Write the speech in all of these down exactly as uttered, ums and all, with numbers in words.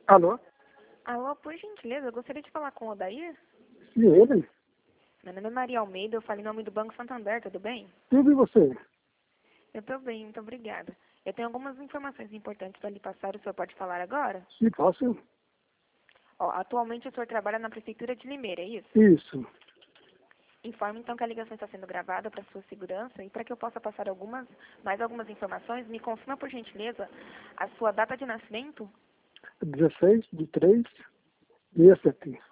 Alô? Alô, por gentileza, eu gostaria de falar com o Odair. E ele? Meu nome é Maria Almeida, eu falo em nome do Banco Santander, tudo bem? Tudo e você? Eu estou bem, muito obrigada. Eu tenho algumas informações importantes para lhe passar, o senhor pode falar agora? Se posso? Ó, atualmente o senhor trabalha na Prefeitura de Limeira, é isso? Isso. Informe então que a ligação está sendo gravada para sua segurança e para que eu possa passar algumas, mais algumas informações, me confirma por gentileza a sua data de nascimento? dezesseis de três de sessenta e sete.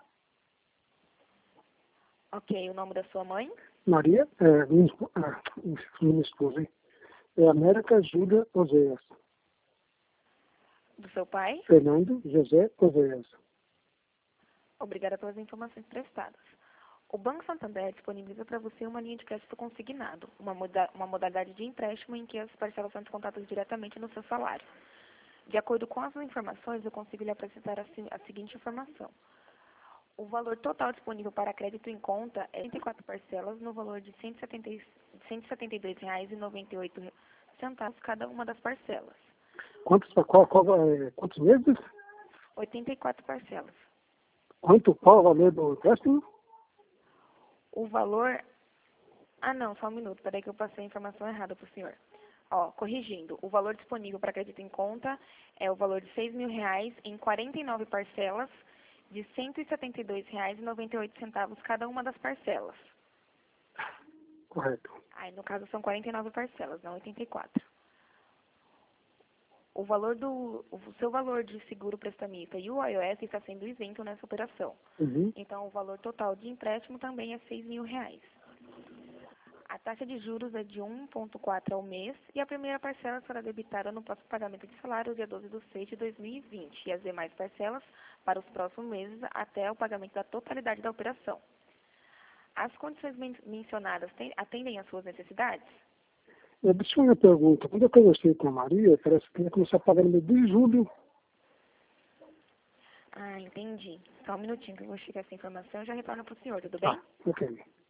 Ok, o nome da sua mãe? Maria, é, minha, espo- ah, minha esposa, hein? É América Júlia Oséias. Do seu pai? Fernando José Oséias. Obrigada pelas informações prestadas. O Banco Santander disponibiliza para você uma linha de crédito consignado, uma, moda uma modalidade de empréstimo em que as parcelas são descontadas diretamente no seu salário. De acordo com as informações, eu consigo lhe apresentar a, a seguinte informação. O valor total disponível para crédito em conta é trinta e quatro parcelas no valor de cento e setenta e dois reais e noventa e oito centavos cada uma das parcelas. Quantos, qual, qual, é, quantos meses? oitenta e quatro parcelas. Quanto, qual o valor do empréstimo? O valor... Ah, não, só um minuto. Peraí que eu passei a informação errada para o senhor. Ó, corrigindo, o valor disponível para crédito em conta é o valor de seis mil reais em quarenta e nove parcelas de cento e setenta e dois reais e noventa e oito centavos cada uma das parcelas. Correto. Aí, no caso, são quarenta e nove parcelas, não oitenta e quatro. O valor do, o seu valor de seguro prestamista e o I O S está sendo isento nessa operação. Uhum. Então, o valor total de empréstimo também é seis mil reais. A taxa de juros é de um vírgula quatro ao mês e a primeira parcela será debitada no próximo pagamento de salário, dia doze de seis de dois mil e vinte, e as demais parcelas para os próximos meses até o pagamento da totalidade da operação. As condições men mencionadas tem, atendem às suas necessidades? É, deixa eu uma pergunta. Quando eu conversei com a Maria, parece que ia começar a pagar no mês de julho. Ah, entendi. Só um minutinho que eu vou checar essa informação e já retorno para o senhor, tudo bem? Tá, ok.